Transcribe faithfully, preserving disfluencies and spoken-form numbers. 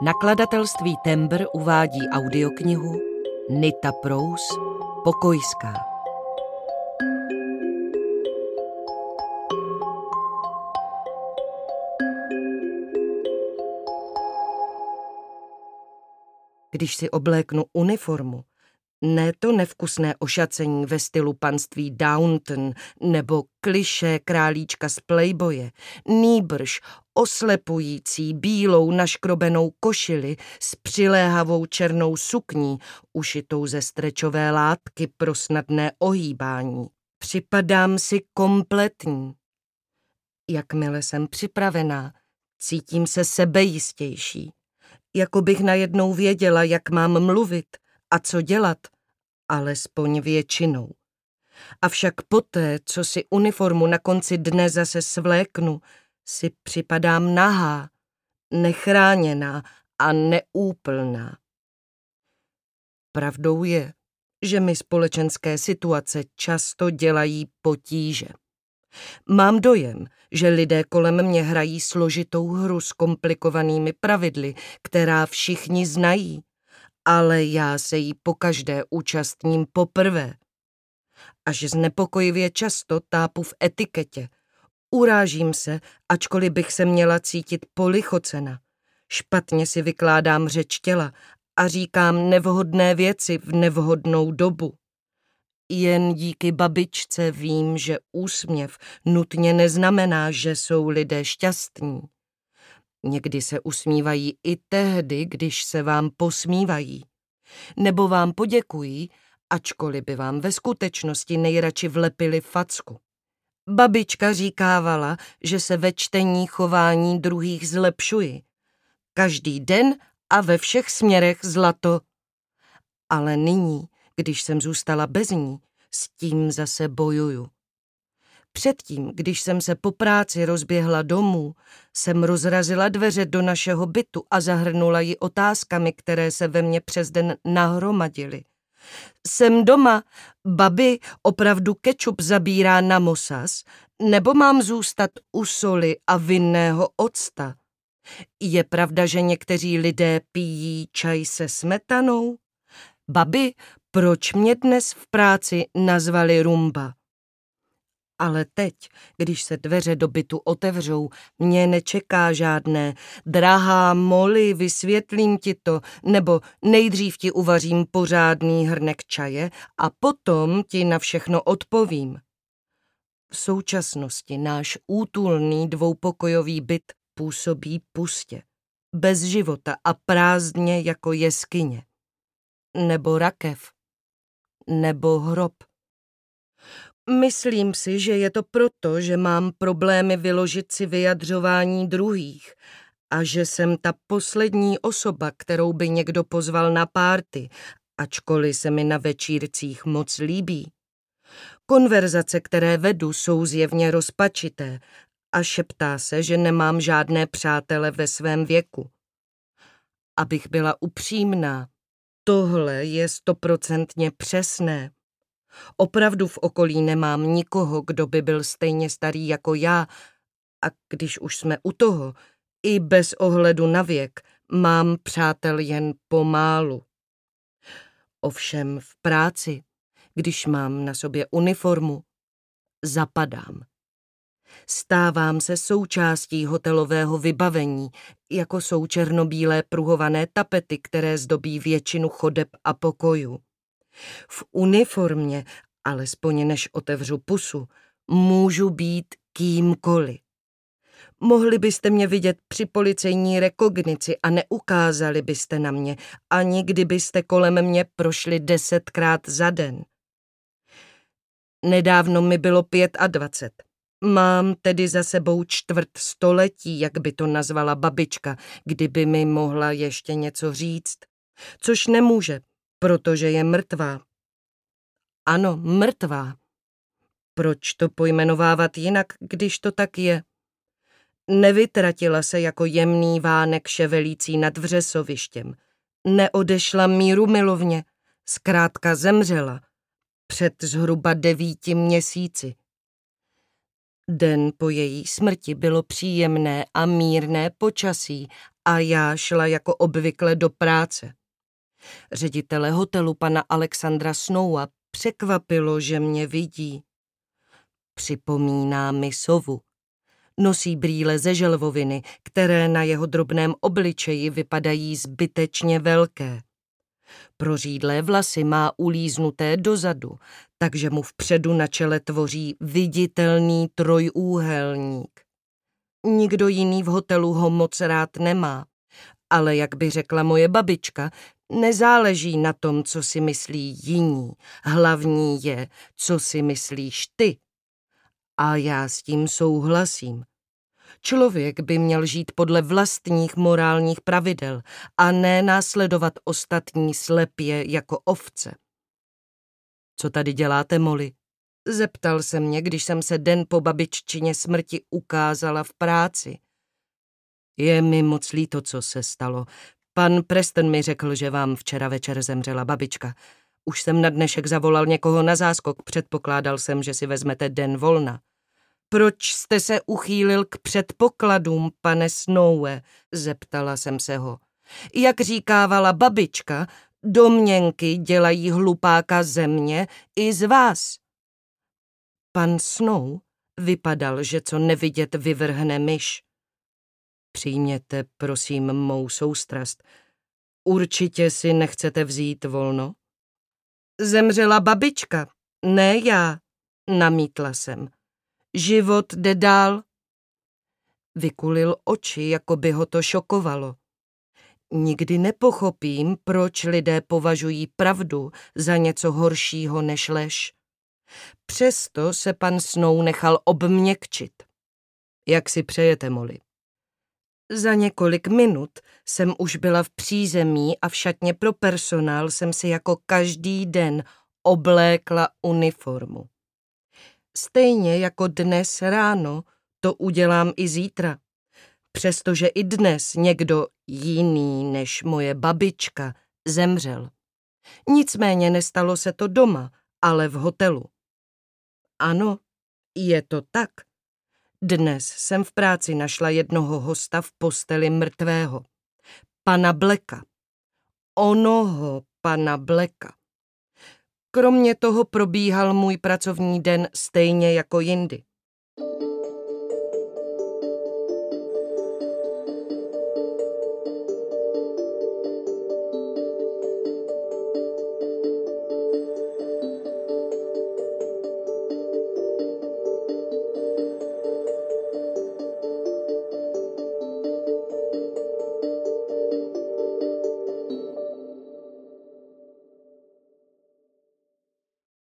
Nakladatelství Tembr uvádí audioknihu Nita Prous Pokojská. Když si obléknu uniformu, ne to nevkusné ošacení ve stylu panství Downton nebo klišé králíčka z Playboye, nýbrž oslepující bílou naškrobenou košili s přiléhavou černou sukní, ušitou ze strečové látky pro snadné ohýbání. Připadám si kompletní. Jakmile jsem připravená, cítím se sebejistější. Jako bych najednou věděla, jak mám mluvit a co dělat, alespoň většinou. Avšak poté, co si uniformu na konci dne zase svléknu, si připadám nahá, nechráněná a neúplná. Pravdou je, že mi společenské situace často dělají potíže. Mám dojem, že lidé kolem mě hrají složitou hru s komplikovanými pravidly, která všichni znají, ale já se jí pokaždé účastním poprvé. Až znepokojivě často tápu v etiketě. Urážím se, ačkoliv bych se měla cítit polichocena. Špatně si vykládám řeč těla a říkám nevhodné věci v nevhodnou dobu. Jen díky babičce vím, že úsměv nutně neznamená, že jsou lidé šťastní. Někdy se usmívají i tehdy, když se vám posmívají. Nebo vám poděkují, ačkoliv by vám ve skutečnosti nejradši vlepili facku. Babička říkávala, že se ve čtení chování druhých zlepšuji. Každý den a ve všech směrech zlato. Ale nyní, když jsem zůstala bez ní, s tím zase bojuju. Předtím, když jsem se po práci rozběhla domů, jsem rozrazila dveře do našeho bytu a zahrnula ji otázkami, které se ve mně přes den nahromadily. Jsem doma, babi, opravdu kečup zabírá na mosas, nebo mám zůstat u soli a vinného octa? Je pravda, že někteří lidé pijí čaj se smetanou? Babi, proč mě dnes v práci nazvali rumba? Ale teď, když se dveře do bytu otevřou, mě nečeká žádné drahá Molly, vysvětlím ti to, nebo nejdřív ti uvařím pořádný hrnek čaje a potom ti na všechno odpovím. V současnosti náš útulný dvoupokojový byt působí pustě, bez života a prázdně jako jeskyně. Nebo rakev. Nebo hrob. Myslím si, že je to proto, že mám problémy vyložit si vyjadřování druhých a že jsem ta poslední osoba, kterou by někdo pozval na párty, ačkoliv se mi na večírcích moc líbí. Konverzace, které vedu, jsou zjevně rozpačité a šeptá se, že nemám žádné přátele ve svém věku. Abych byla upřímná, tohle je stoprocentně přesné. Opravdu v okolí nemám nikoho, kdo by byl stejně starý jako já, a když už jsme u toho, i bez ohledu na věk, mám přátel jen pomálu. Ovšem v práci, když mám na sobě uniformu, zapadám. Stávám se součástí hotelového vybavení, jako jsou černobílé pruhované tapety, které zdobí většinu chodeb a pokojů. V uniformě, alespoň než otevřu pusu, můžu být kýmkoliv. Mohli byste mě vidět při policejní rekognici a neukázali byste na mě, ani kdybyste kolem mě prošli desetkrát za den. Nedávno mi bylo pět a dvacet. Mám tedy za sebou čtvrt století, jak by to nazvala babička, kdyby mi mohla ještě něco říct. Což nemůže, protože je mrtvá. Ano, mrtvá. Proč to pojmenovávat jinak, když to tak je? Nevytratila se jako jemný vánek ševelící nad vřesovištěm. Neodešla míru milovně, zkrátka zemřela. Před zhruba devíti měsíci. Den po její smrti bylo příjemné a mírné počasí a já šla jako obvykle do práce. Ředitele hotelu pana Alexandra Snowa překvapilo, že mě vidí. Připomíná mi sovu. Nosí brýle ze želvoviny, které na jeho drobném obličeji vypadají zbytečně velké. Prořídlé vlasy má ulíznuté dozadu, takže mu vpředu na čele tvoří viditelný trojúhelník. Nikdo jiný v hotelu ho moc rád nemá, ale jak by řekla moje babička, nezáleží na tom, co si myslí jiní. Hlavní je, co si myslíš ty. A já s tím souhlasím. Člověk by měl žít podle vlastních morálních pravidel a ne následovat ostatní slepě jako ovce. Co tady děláte, Molly? Zeptal se mě, když jsem se den po babiččině smrti ukázala v práci. Je mi moc líto, co se stalo. Pan Preston mi řekl, že vám včera večer zemřela babička. Už jsem na dnešek zavolal někoho na záskok, předpokládal jsem, že si vezmete den volna. Proč jste se uchýlil k předpokladům, pane Snowe? Zeptala jsem se ho. Jak říkávala babička, domněnky dělají hlupáka ze mě i z vás. Pan Snow vypadal, že co nevidět vyvrhne myš. Přijměte, prosím, mou soustrast. Určitě si nechcete vzít volno? Zemřela babička, ne já, namítla jsem. Život jde dál. Vykulil oči, jako by ho to šokovalo. Nikdy nepochopím, proč lidé považují pravdu za něco horšího než lež. Přesto se pan Snow nechal obměkčit. Jak si přejete, Molly? Za několik minut jsem už byla v přízemí a v šatně pro personál jsem si jako každý den oblékla uniformu. Stejně jako dnes ráno to udělám i zítra, přestože i dnes někdo jiný než moje babička zemřel. Nicméně nestalo se to doma, ale v hotelu. Ano, je to tak. Dnes jsem v práci našla jednoho hosta v posteli mrtvého. Pana Blacka. Onoho pana Blacka. Kromě toho probíhal můj pracovní den stejně jako jindy.